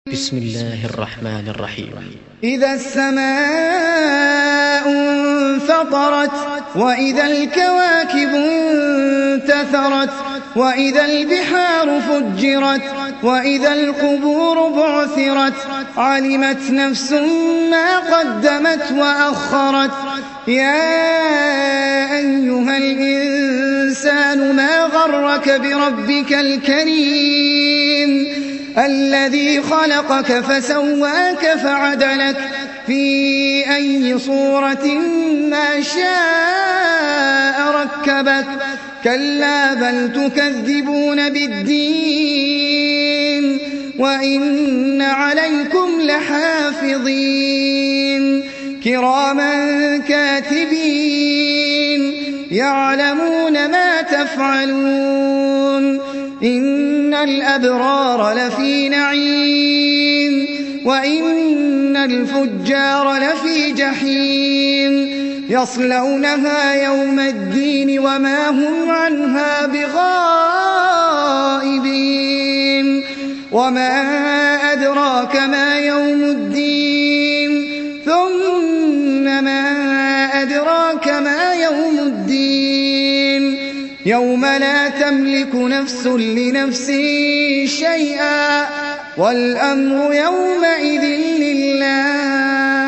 بسم الله الرحمن الرحيم. إذا السماء انفطرت وإذا الكواكب انتثرت وإذا البحار فجرت وإذا القبور بعثرت علمت نفس ما قدمت وأخرت. يا أيها الإنسان ما غرك بربك الكريم الذي خلقك فسواك فعدلك في أي صورة ما شاء ركبك. كلا بل تكذبون بالدين وإن عليكم لحافظين كراما كاتبين يعلمون ما تفعلون. إن الأبرار لفي نعيم وإن الفجار لفي جحيم يصلونها يوم الدين وما هم عنها بغائبين. وما أدراك ما يوم الدين ثم ما أدراك ما يوم الدين يوم لا تملك نفس لنفس شيئا والأمر يومئذ لله.